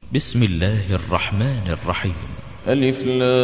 بسم الله الرحمن الرحيم. ألف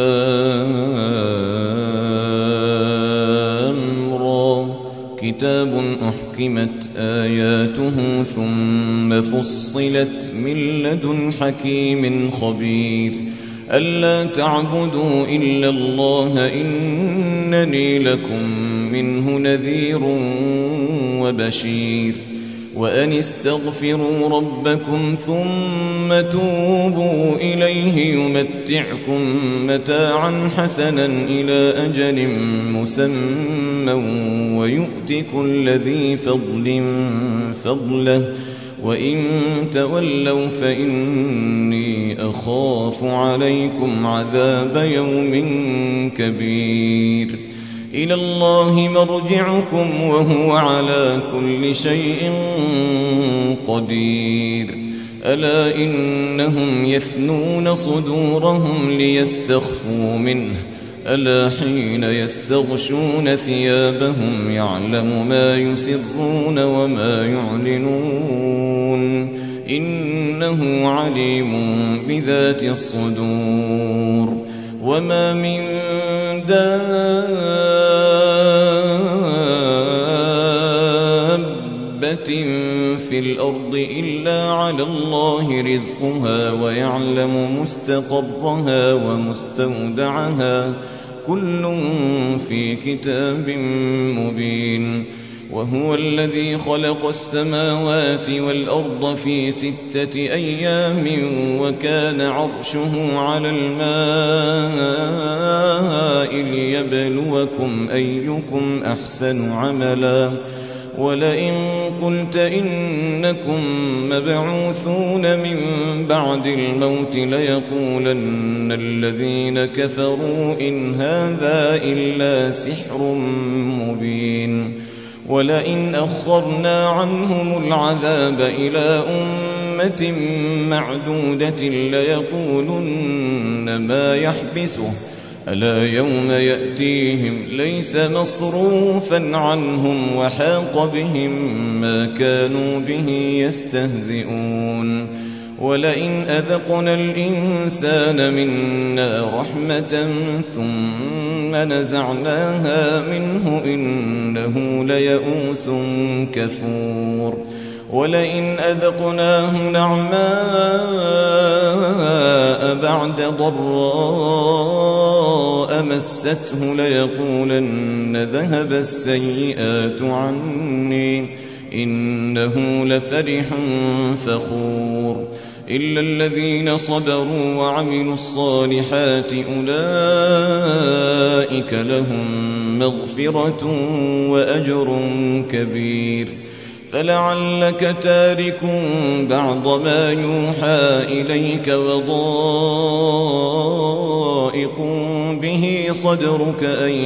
لام را كتاب أحكمت آياته ثم فصلت من لدن حكيم خبير ألا تعبدوا إلا الله إنني لكم منه نذير وبشير وأن استغفروا ربكم ثم توبوا إليه يمتعكم متاعا حسنا إلى أجل مسمى ويؤت كل ذي فضل فضله وإن تولوا فإني أخاف عليكم عذاب يوم كبير إلى الله مرجعكم وهو على كل شيء قدير ألا إنهم يثنون صدورهم ليستخفوا منه ألا حين يستغشون ثيابهم يعلم ما يسرون وما يعلنون إنه عليم بذات الصدور وما من دابة في الأرض إلا على الله رزقها ويعلم مستقرها ومستودعها كل في كتاب مبين وهو الذي خلق السماوات والأرض في 6 أيام وكان عرشه على الماء ليبلوكم أيكم أحسن عملا ولئن قلت إنكم مبعوثون من بعد الموت ليقولن الذين كفروا إن هذا إلا سحر مبين ولئن أخرنا عنهم العذاب إلى أمة معدودة ليقولن ما يحبسه ألا يوم يأتيهم ليس مصروفا عنهم وحاق بهم ما كانوا به يستهزئون ولئن أذقنا الإنسان منا رحمة ثم نزعناها منه إنه ليئوس كفور ولئن أذقناه نعماء بعد ضراء مسته ليقولن ذهب السيئات عني إنه لفرح فخور إلا الذين صبروا وعملوا الصالحات أولئك لهم مغفرة وأجر كبير فلعلك تارك بعض ما يوحى إليك وضائق به صدرك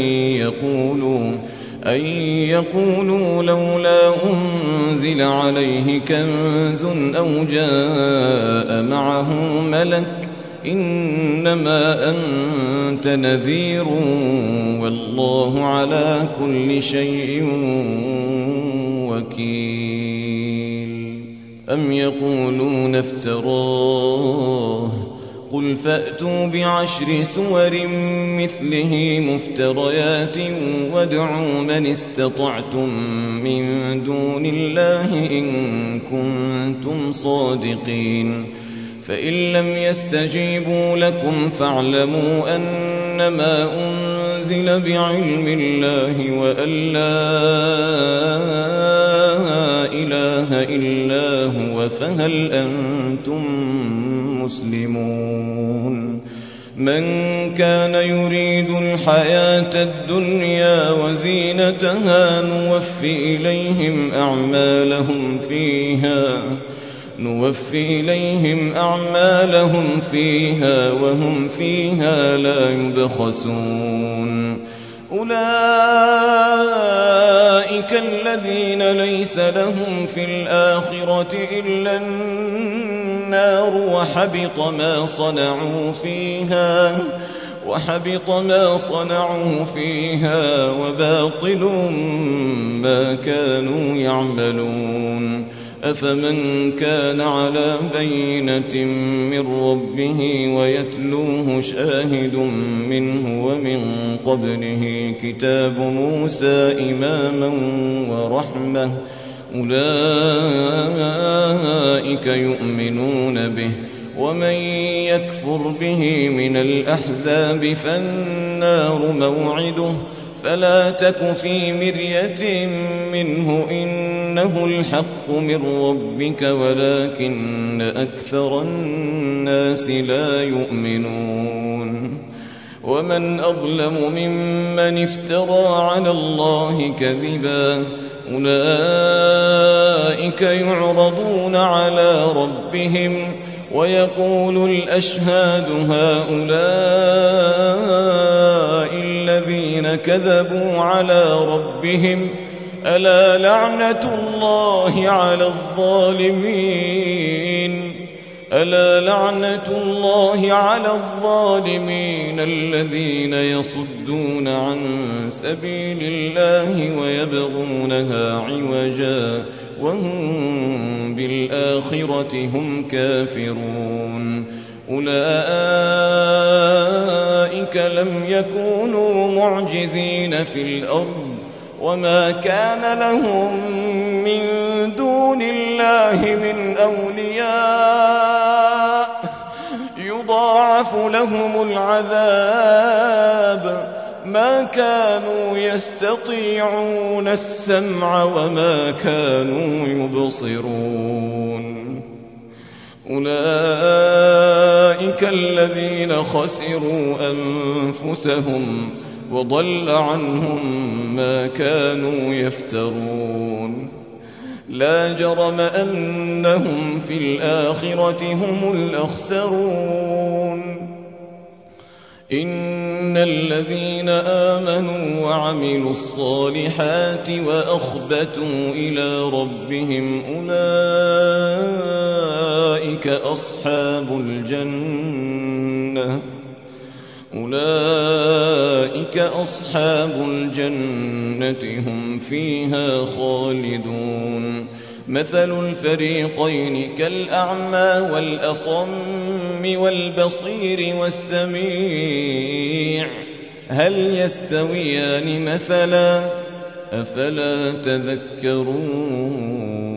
أن يقولوا لولا أنزل عليه كنز أو جاء معه ملك إنما أنت نذير والله على كل شيء وكيل أم يقولون افتراه قل فأتوا ب10 سور مثله مفتريات وادعوا من استطعتم من دون الله إن كنتم صادقين فإن لم يستجيبوا لكم فاعلموا أنما أنزل بعلم الله وأن لا إله إلا هو فهل أنتم مسلمون من كان يريد الحياة الدنيا وزينتها نوفي إليهم أعمالهم فيها وهم فيها لا يبخسون أولئك الذين ليس لهم في الآخرة إلا النار وحبط ما صنعوا فيها وباطل ما كانوا يعملون أفمن كان على بينة من ربه ويتلوه شاهد منه ومن قبله كتاب موسى إماما ورحمة أولئك يؤمنون به ومن يكفر به من الأحزاب فالنار موعده فلا تك في مرية منه إنه الحق من ربك ولكن أكثر الناس لا يؤمنون ومن أظلم ممن افترى على الله كذبا أولئك يعرضون على ربهم ويقول الأشهاد هؤلاء الذين كذبوا على ربهم ألا لعنة الله على الظالمين ألا لعنة الله على الظالمين الذين يصدون عن سبيل الله ويبغونها عوجا وهم بالآخرة هم كافرون أولئك لم يكونوا معجزين في الأرض وما كان لهم من دون الله من أولياء يضاعف لهم العذاب ما كانوا يستطيعون السمع وما كانوا يبصرون أولئك الذين خسروا أنفسهم وضل عنهم ما كانوا يفترون لا جرم أنهم في الآخرة هم الأخسرون إن الذين آمنوا وعملوا الصالحات وأخبتوا إلى ربهم أولئك أصحاب الجنة هم فيها خالدون مثل الفريقين كالأعمى والأصم والبصير والسميع هل يستويان مثلا أفلا تذكرون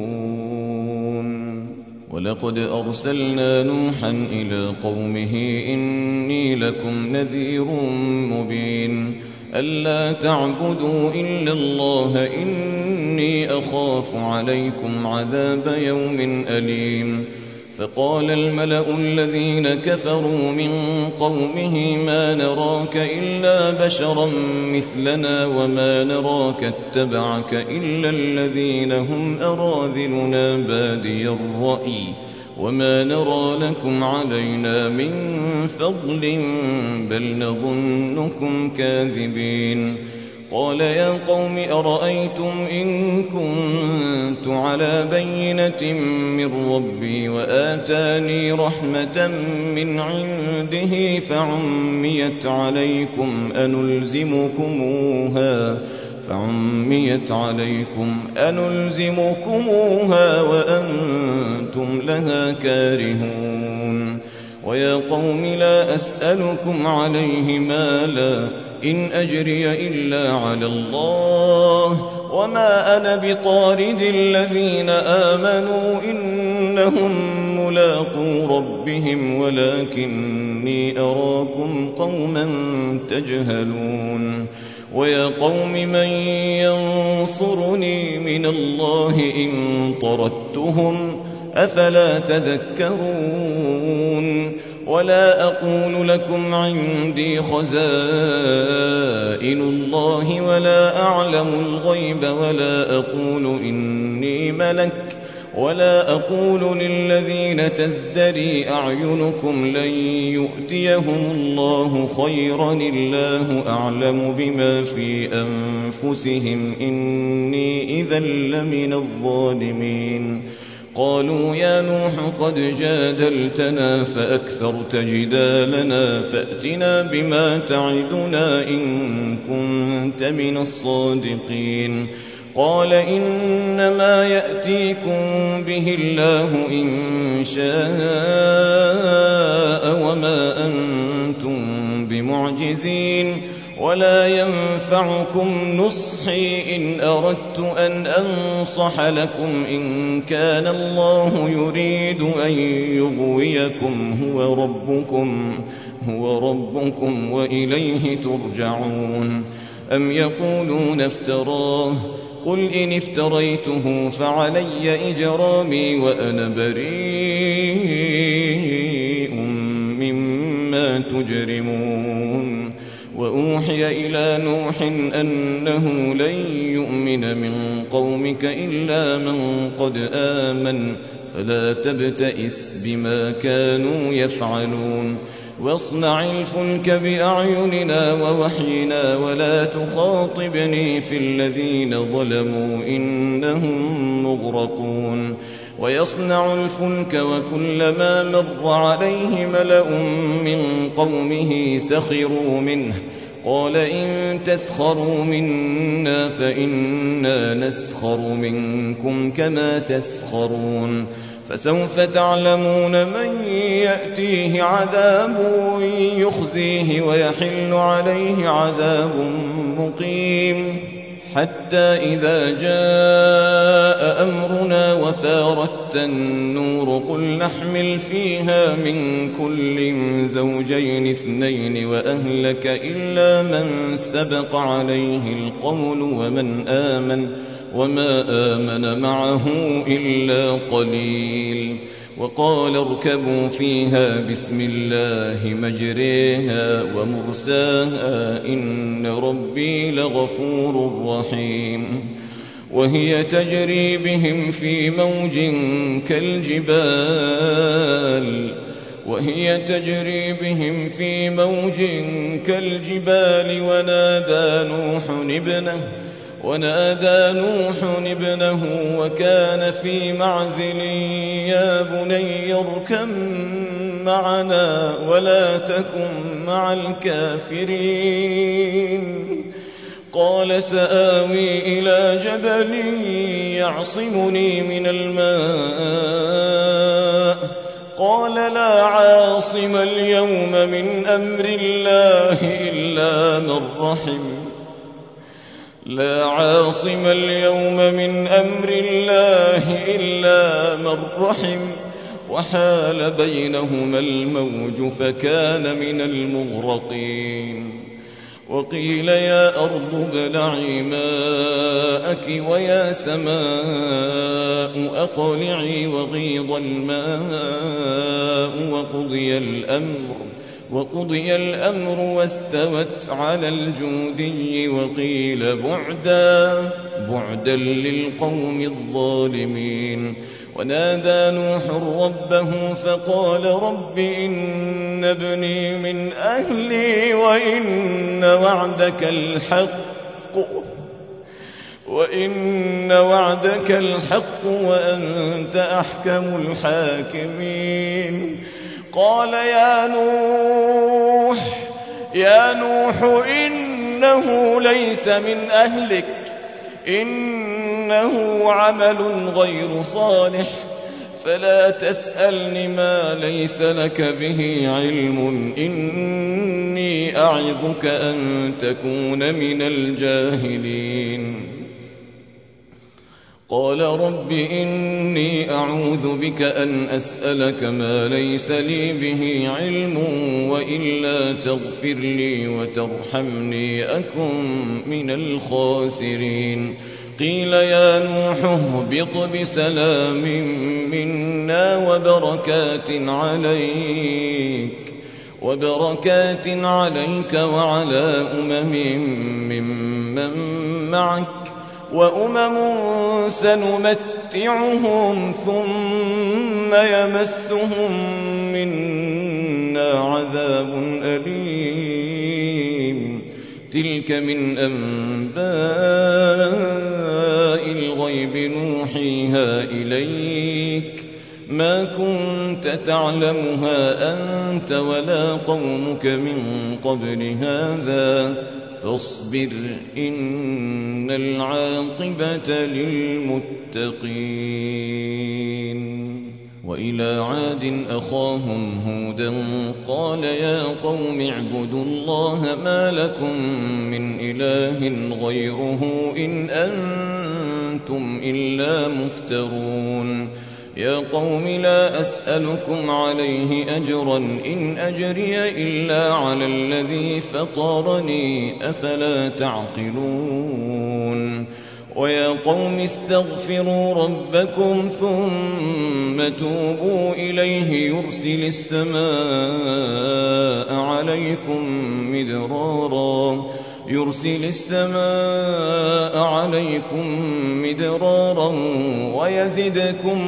ولقد أرسلنا نوحا إلى قومه إني لكم نذير مبين ألا تعبدوا إلا الله إني أخاف عليكم عذاب يوم أليم فقال الملأ الذين كفروا من قومه ما نراك إلا بشرا مثلنا وما نراك اتبعك إلا الذين هم أراذلنا بادي الرأي وما نرى لكم علينا من فضل بل نظنكم كاذبين قال يا قوم أرأيتم إن كنت على بينة من ربي وآتاني رحمة من عنده فعميت عليكم أنلزمكموها وأنتم لها كارهون ويا قوم لا أسألكم عليه مالا إن أجري إلا على الله وما أنا بطارد الذين آمنوا إنهم ملاقو ربهم ولكني أراكم قوما تجهلون ويا قوم من ينصرني من الله إن طردتهم أفلا تذكرون ولا أقول لكم عندي خزائن الله ولا أعلم الغيب ولا أقول إني ملك ولا أقول للذين تزدري أعينكم لن يؤتيهم الله خيرا الله أعلم بما في أنفسهم إني إذا لمن الظالمين قالوا يا نوح قد جادلتنا فأكثرت جدالنا فأتنا بما تعدنا إن كنت من الصادقين قال إنما يأتيكم به الله إن شاء وما أنتم بمعجزين ولا ينفعكم نصحي إن أردت أن أنصح لكم إن كان الله يريد أن يغويكم هو ربكم وإليه ترجعون. أم يقولون افتراه قل إن افتريته فعلي إجرامي وأنا بريء مما تجرمون. وأوحي إلى نوح أنه لن يؤمن من قومك إلا من قد آمن فلا تبتئس بما كانوا يفعلون. واصنع الفلك بأعيننا ووحينا ولا تخاطبني في الذين ظلموا إنهم مغرقون. ويصنع الفلك وكلما مر عليه ملأ من قومه سخروا منه قال إن تسخروا منا فإنا نسخر منكم كما تسخرون. فسوف تعلمون من يأتيه عذاب يخزيه ويحل عليه عذاب مقيم. حتى إذا جاء أمرنا وفارت النور قل نحمل فيها من كل زوجين اثنين وأهلك إلا من سبق عليه القول وما آمن معه إلا قليل. وقال اركبوا فيها بسم الله مجريها ومرساها إن ربي لغفور رحيم. وهي تجري بهم في موج كالجبال ونادى نوح ابنه وكان في معزل يا بني اركب معنا ولا تكن مع الكافرين. قال سآوي إلى جبل يعصمني من الماء قال لا عاصم اليوم من أمر الله إلا من رحم وحال بينهما الموج فكان من المغرقين. وقيل يا أرض ابلعي ماءك ويا سماء أقلعي وغيض الماء وقضي الأمر واستوت على الجودي وقيل بعدا للقوم الظالمين. ونادى نوح ربه فقال رب إن ابني من أهلي وإن وعدك الحق وأنت أحكم الحاكمين. قال يا نوح إنه ليس من أهلك إنه عمل غير صالح فلا تسألني ما ليس لك به علم إني أعظك أن تكون من الجاهلين. قال رب إني أعوذ بك أن أسألك ما ليس لي به علم وإلا تغفر لي وترحمني أكن من الخاسرين. قيل يا نوح اهبط بسلام منا وبركات عليك وعلى ممن معك وأمم سنمتعهم ثم يمسهم منا عذاب أليم. تلك من أنباء الغيب نوحيها إليك ما كنت تعلمها أنت ولا قومك من قبل هذا فاصبر إن العاقبة للمتقين. وإلى عاد أخاهم هودا قال يا قوم اعبدوا الله ما لكم من إله غيره إن أنتم إلا مفترون. يا قوم لا أسألكم عليه أجرا إن أجري إلا على الذي فطرني أفلا تعقلون. ويا قوم استغفروا ربكم ثم توبوا إليه يرسل السماء عليكم مدرارا ويزدكم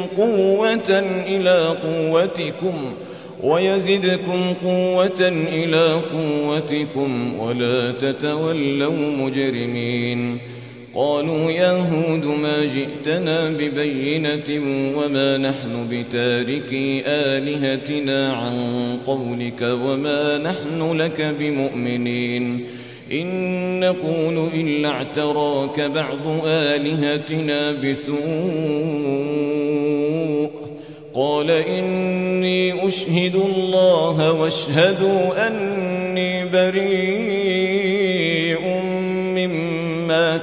قوة إلى قوتكم ولا تتولوا مجرمين. قالوا يا هود ما جئتنا ببينة وما نحن بتاركي آلهتنا عن قولك وما نحن لك بمؤمنين إن نقول إلا اعتراك بعض آلهتنا بسوء. قال إني أشهد الله واشهدوا أني بريء مما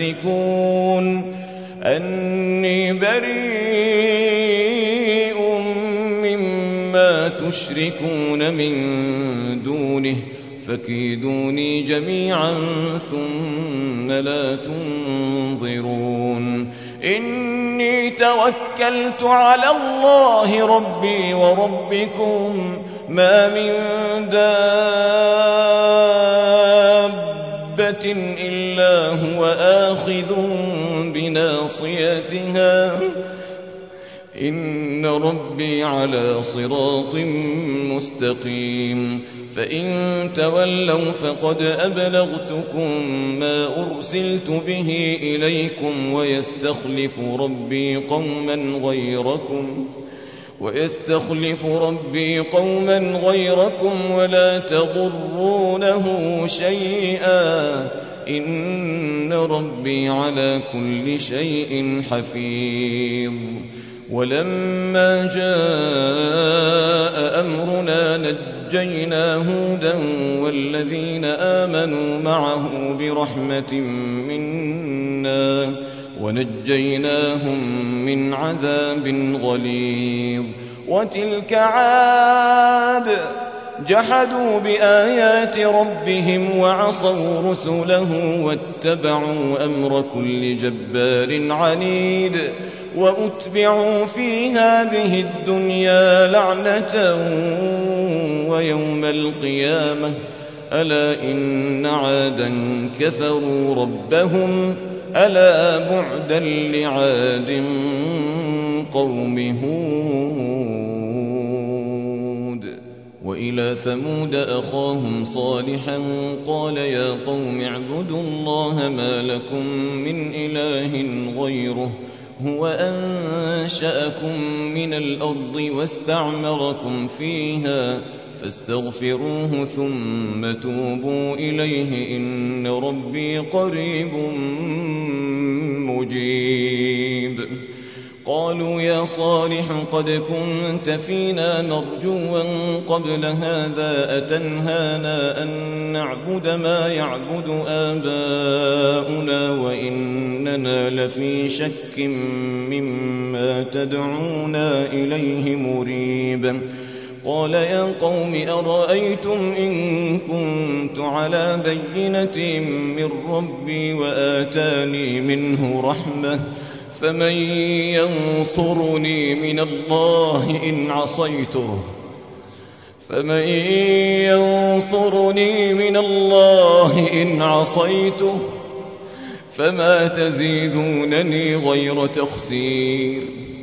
تشركون من دونه فكيدوني جميعا ثم لا تنظرون. إني توكلت على الله ربي وربكم ما من دابة إلا هو آخذ بناصيتها إن ربي على صراط مستقيم. فإن تولوا فقد أبلغتكم ما أرسلت به إليكم ويستخلف ربي قوما غيركم ولا تضرونه شيئا إن ربي على كل شيء حفيظ. ولما جاء أمرنا نجينا هودا والذين آمنوا معه برحمة منا ونجيناهم من عذاب غليظ. وتلك عاد جحدوا بآيات ربهم وعصوا رسله واتبعوا أمر كل جبار عنيد. وأتبعوا في هذه الدنيا لعنة ويوم القيامة ألا إن عادا كفروا ربهم ألا بعدا لعاد قوم هود. وإلى ثمود أخاهم صالحا قال يا قوم اعبدوا الله ما لكم من إله غيره هو أنشأكم من الأرض واستعمركم فيها فاستغفروه ثم توبوا إليه إن ربي قريب مجيب. قالوا يا صالح قد كنت فينا مرجوا قبل هذا أتنهانا أن نعبد ما يعبد آباؤنا وإننا لفي شك مما تدعونا إليه مريب. قال يا قوم أرأيتم إن كنت على بينة من ربي وآتاني منه رحمة فمن ينصرني من الله إن عصيته فما تزيدونني غير تخسير.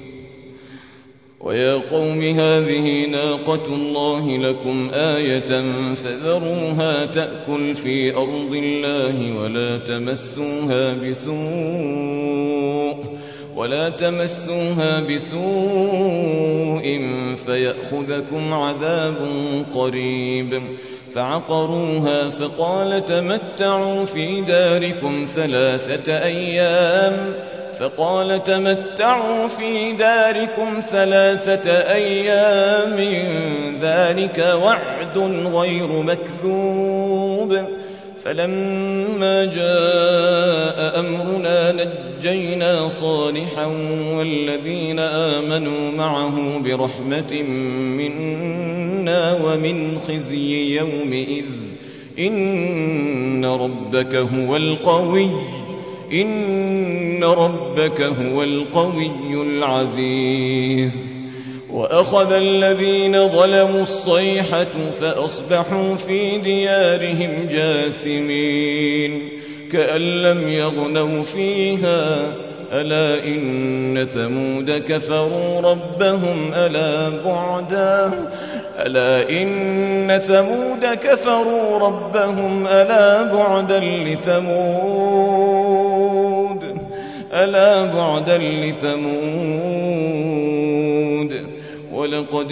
ويا قوم هذه ناقة الله لكم آية فذروها تأكل في أرض الله ولا تمسوها بسوء فيأخذكم عذاب قريب. فعقروها فقال تمتعوا في داركم 3 أيام ذلك وعد غير مكذوب. فلما جاء أمرنا نجينا صالحا والذين آمنوا معه برحمة منا ومن خزي يومئذ إن ربك هو القوي العزيز. وأخذ الذين ظلموا الصيحة فأصبحوا في ديارهم جاثمين كأن لم يغنوا فيها ألا إن ثمود كفروا ربهم ألا بعدا لثمود. ولقد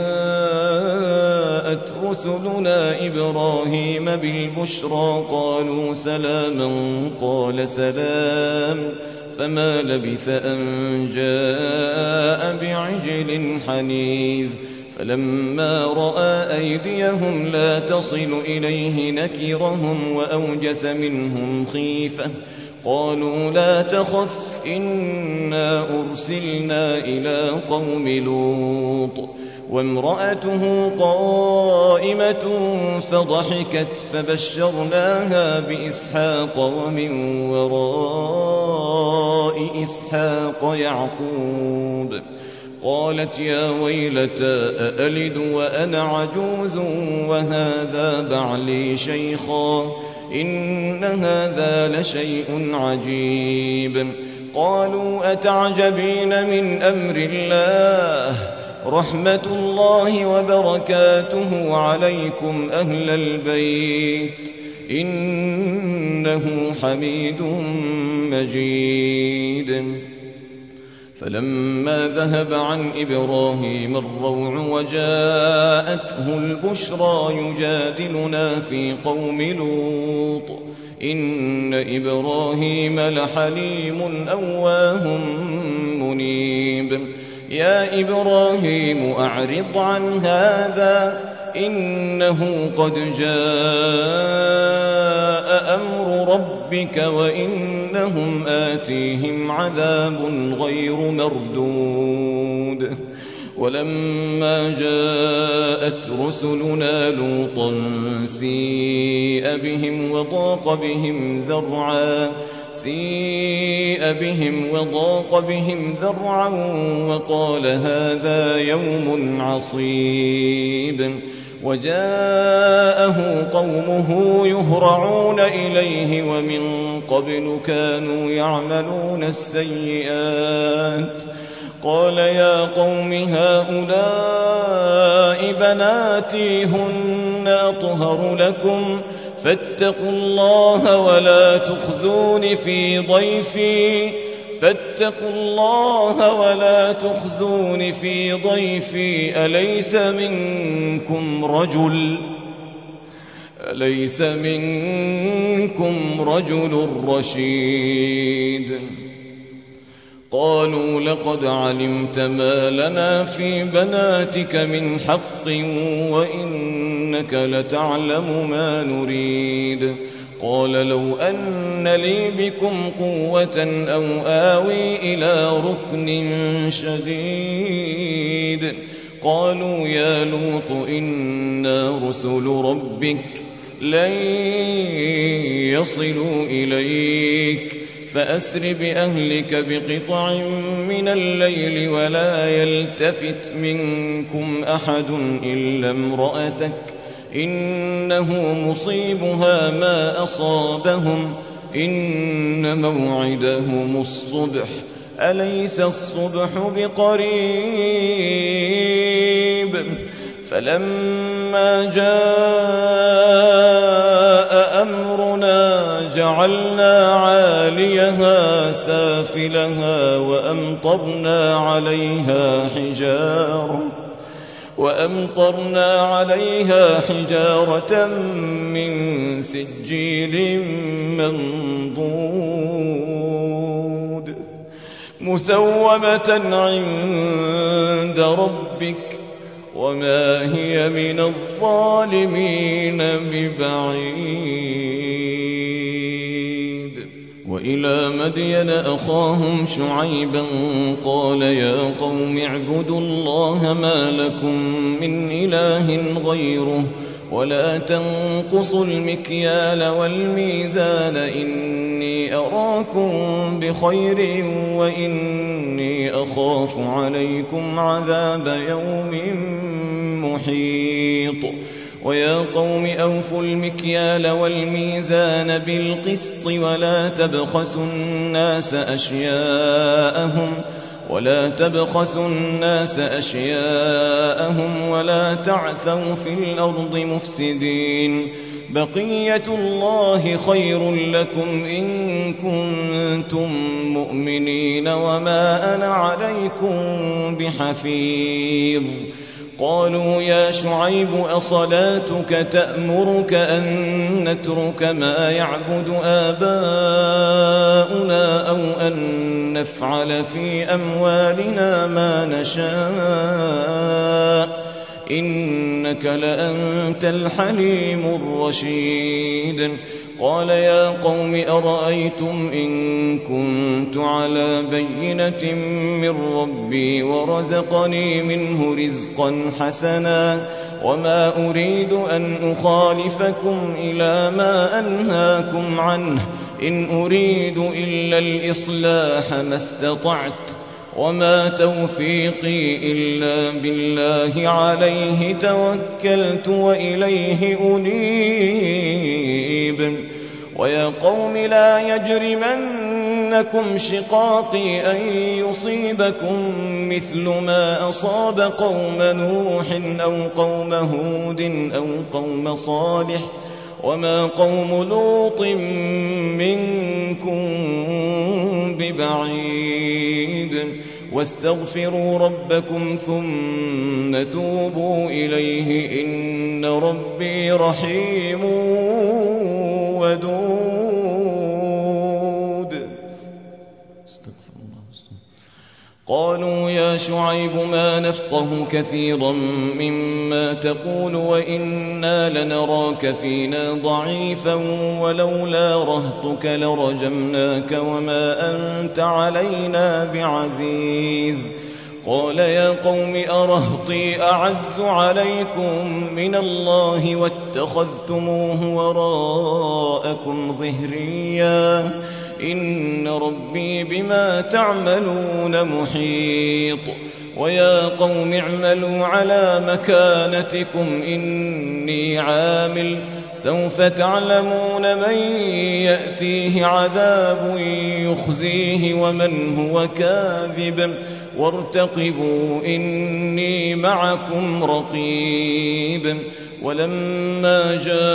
جاءت رسلنا إبراهيم بالبشرى قالوا سلاما قال سلام فما لبث أن جاء بعجل حنيذ. فلما رأى أيديهم لا تصل إليه نكرهم وأوجس منهم خيفة قالوا لا تخف إنا أرسلنا إلى قوم لوط وامرأته قائمة فضحكت فبشرناها بإسحاق ومن وراء إسحاق يعقوب. قالت يا ويلتى أألد وأنا عجوز وهذا بعلي شيخا إن هذا لشيء عجيب. قالوا أتعجبين من أمر الله رحمة الله وبركاته عليكم أهل البيت إنه حميد مجيد. فلما ذهب عن إبراهيم الروع وجاءته البشرى يجادلنا في قوم لوط إن إبراهيم لحليم أواه منيب. يا إبراهيم أعرض عن هذا إنه قد جاء أمر ربك وإنهم آتيهم عذاب غير مردود. ولما جاءت رسلنا لوطا سيء بهم وضاق بهم ذرعا وقال هذا يوم عصيب. وجاءه قومه يهرعون إليه ومن قبل كانوا يعملون السيئات. قال يا قوم هؤلاء بناتي هن أطهر لكم فاتقوا الله ولا تخزون في ضيفي أليس منكم رجل رشيد. قالوا لقد علمت ما لنا في بناتك من حق وإنك لتعلم ما نريد. قال لو أن لي بكم قوة أو آوي إلى ركن شديد. قالوا يا لوط إنا رسل ربك لن يصلوا إليك فأسر بأهلك بقطع من الليل ولا يلتفت منكم أحد إلا امرأتك إنه مصيبها ما أصابهم إن موعدهم الصبح أليس الصبح بقريب. فلما جاء أمرنا جعلنا عاليها سافلها وأمطرنا عليها حجارة من سجيل منضود مسومة عند ربك وما هي من الظالمين ببعيد. وإلى مدين أخاهم شعيبا قال يا قوم اعبدوا الله ما لكم من إله غيره ولا تنقصوا المكيال والميزان إني أراكم بخير وإني أخاف عليكم عذاب يوم محيط. ويا قوم أوفوا المكيال والميزان بالقسط ولا تبخسوا الناس أشياءهم ولا تعثوا في الأرض مفسدين. بقية الله خير لكم إن كنتم مؤمنين وما أنا عليكم بحفيظ. قالوا يا شعيب أصلاتك تأمرك أن نترك ما يعبد آباؤنا أو أن نفعل في أموالنا ما نشاء إنك لأنت الحليم الرشيد. قال يا قوم أرأيتم إن كنت على بينة من ربي ورزقني منه رزقا حسنا وما أريد أن أخالفكم إلى ما أنهاكم عنه إن أريد إلا الإصلاح ما استطعت وما توفيقي إلا بالله عليه توكلت وإليه أنيب. ويا قوم لا يجرمنكم شقاقي أن يصيبكم مثل ما أصاب قوم نوح أو قوم هود أو قوم صالح وما قوم لوط منكم ببعيد. واستغفروا ربكم ثم توبوا إليه إن ربي رحيم ودود. استغفر الله. قالوا يا شعيب ما نفقه كثيرا مما تقول وإنا لنراك فينا ضعيفا ولولا رهطك لرجمناك وما أنت علينا بعزيز. قال يا قوم أرهطي أعز عليكم من الله واتخذتموه وراءكم ظهريا إن ربي بما تعملون محيط. ويا قوم اعملوا على مكانتكم إني عامل سوف تعلمون من يأتيه عذاب يخزيه ومن هو كاذب وارتقبوا إني معكم رقيب. ولما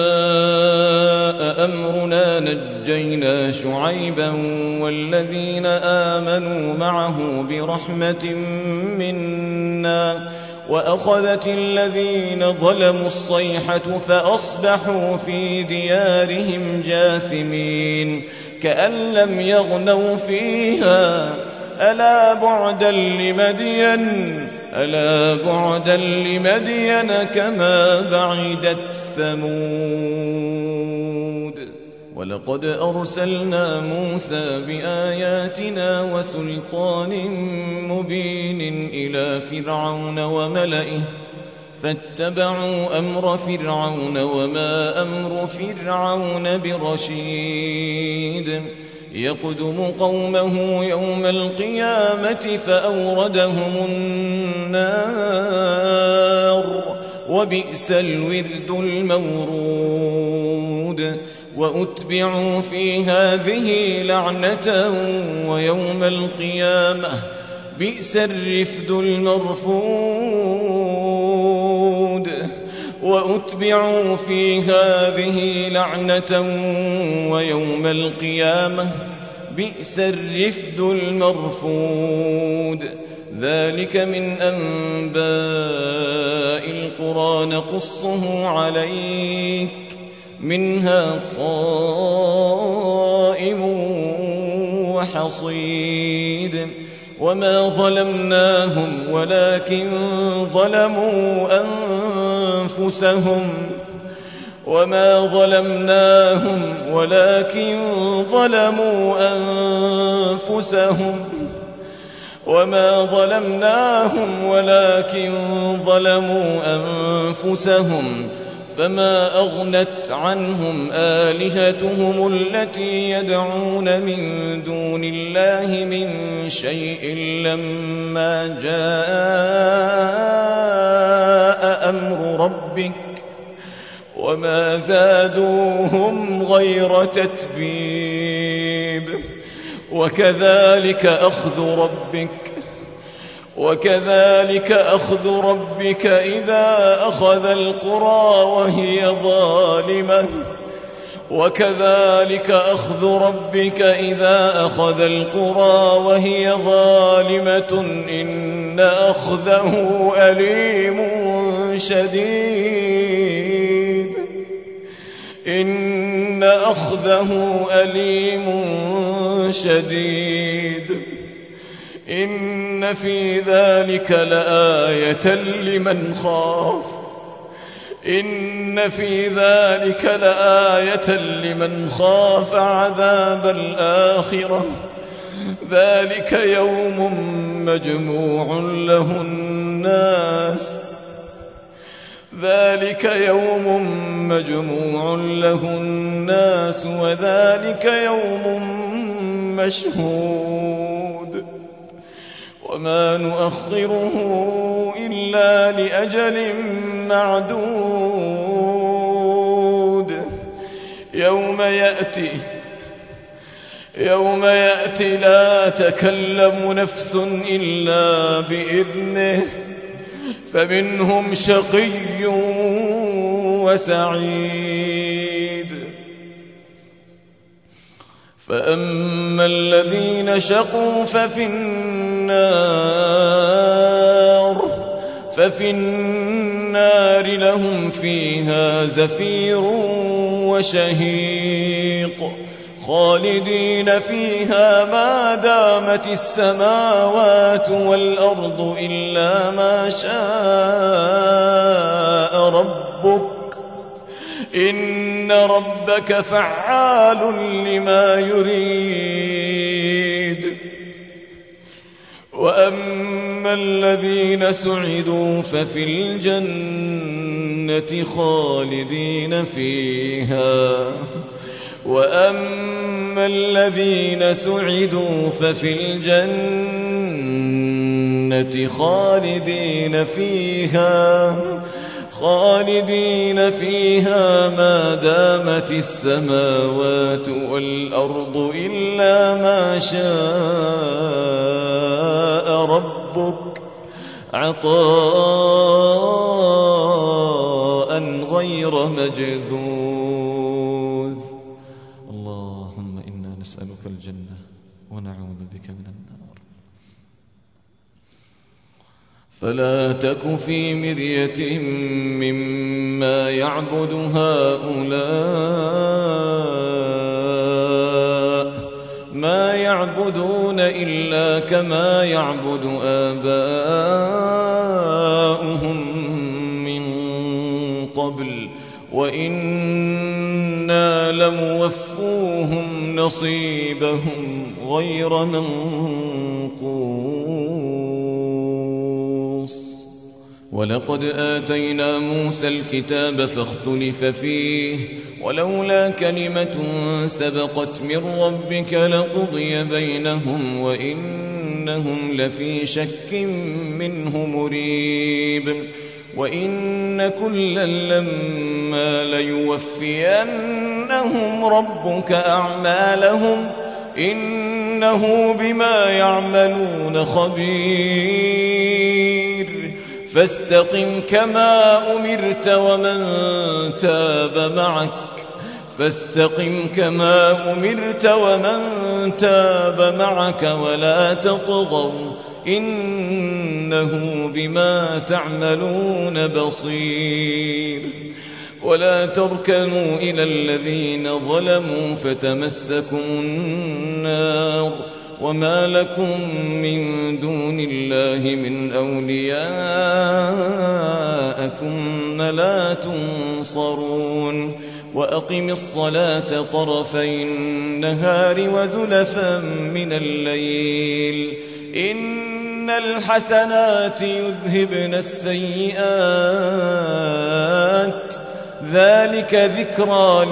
جاء أمرنا نجينا شعيبا والذين آمنوا معه برحمة منا وأخذت الذين ظلموا الصيحة فأصبحوا في ديارهم جاثمين كأن لم يغنوا فيها ألا بعدا لمدين كما بعدت ثمود. ولقد أرسلنا موسى بآياتنا وسلطان مبين إلى فرعون وملئه فاتبعوا أمر فرعون وما أمر فرعون برشيد. يقدم قومه يوم القيامة فأوردهم النار وبئس الورد المورود. وأتبعوا في هذه لعنة ويوم القيامة بئس الرفد المرفود. وأتبعوا في هذه لعنة ويوم القيامة بئس الرفد المرفود. ذلك من أنباء القرى نقصه عليك منها قائم وحصيد وما ظلمناهم ولكن ظلموا أنفسهم فما أغنت عنهم آلهتهم التي يدعون من دون الله من شيء لما جاء أمر ربك وما زادوهم غير تتبيب وكذلك أخذ ربك إذا أخذ القرى وهي ظالمة إن أخذه أليم شديد إن في ذلك لآية لمن خاف عذاب الآخرة ذلك يوم مجموع له الناس وذلك يوم مشهود وما نؤخره إلا لأجل معدود يوم يأتي لا تكلم نفس إلا بإذنه فمنهم شقي وسعيد فأما الذين شقوا ففي النار لهم فيها زفير وشهيق خالدين فيها ما دامت السماوات والأرض إلا ما شاء ربك إن ربك فعال لما يريد وأما الذين سعدوا ففي الجنة خالدين فيها خالدين فيها ما دامت السماوات والأرض إلا ما شاء ربك عطاء غير مجذوذ اللهم إنا نسألك الجنة ونعوذ بك من النار فلا تك في مرية مما يعبد هؤلاء ما يعبدون إلا كما يعبد آباؤهم من قبل وإنا لموفوهم نصيبهم غير منقوص ولقد آتينا موسى الكتاب فاختلف فيه ولولا كلمة سبقت من ربك لقضي بينهم وإنهم لفي شك منه مريب وإن كلا لما ليوفينهم ربك أعمالهم إنه بما يعملون خبير فاستقم كما أمرت ومن تاب معك ولا تطغوا إنه بما تعملون بصير. ولا تركنوا إلى الذين ظلموا فتمسكم النار وما لكم من دون الله من أولياء ثم لا تنصرون. وأقم الصلاة طرفي النهار وزلفا من الليل إن الحسنات يذهبن السيئات ذلك ذكرى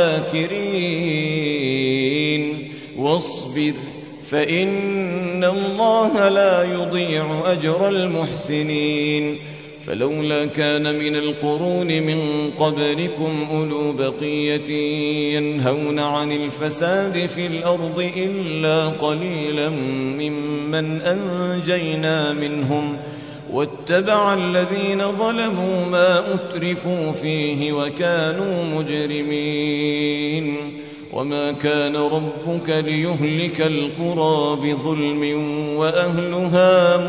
للذاكرين. واصبر فإن الله لا يضيع أجر المحسنين. فلولا كان من القرون من قبلكم أولو بقية ينهون عن الفساد في الأرض إلا قليلا ممن أنجينا منهم واتبع الذين ظلموا ما أترفوا فيه وكانوا مجرمين. وما كان ربك ليهلك القرى بظلم وأهلها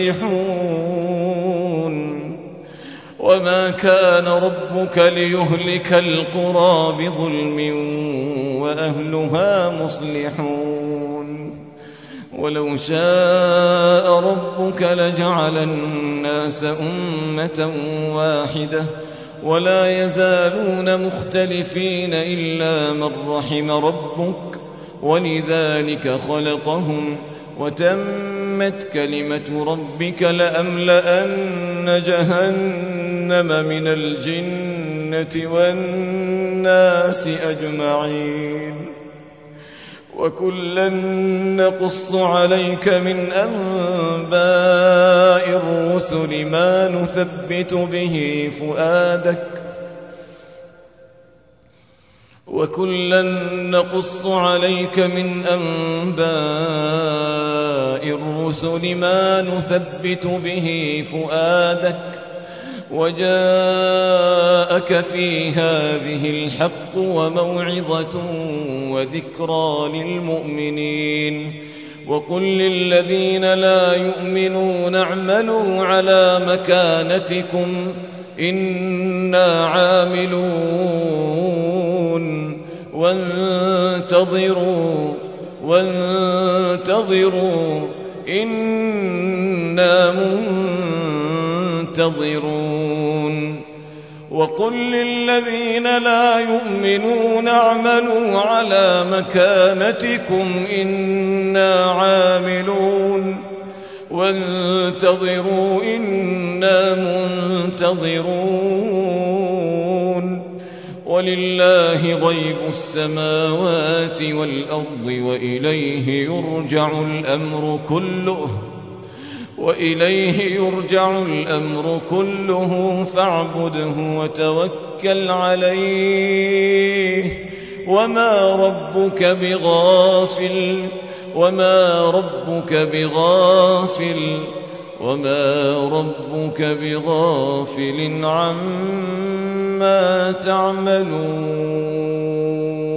مصلحون. وما كان ربك ليهلك القرى بظلم وأهلها مصلحون. ولو شاء ربك لجعل الناس أمة واحدة ولا يزالون مختلفين إلا من رحم ربك ولذلك خلقهم وتمت كلمة ربك لأملأن جهنم من الجنة والناس أجمعين. وكلا نقص عليك من أنباء الرسل ما نثبت به فؤادك وكلا نقص عليك من أنباء الرسل ما نثبت به فؤادك وجاءك في هذه الحق وموعظة وذكرى للمؤمنين. وقل للذين لا يؤمنون اعملوا على مكانتكم إنا عاملون وانتظروا إنا منتظرون. وقل للذين لا يؤمنون اعملوا على مكانتكم إنا عاملون وانتظروا إنا منتظرون. ولله غيب السماوات والأرض وإليه يرجع الأمر كله فاعبده وتوكل عليه وما ربك بغافل عما تعملون.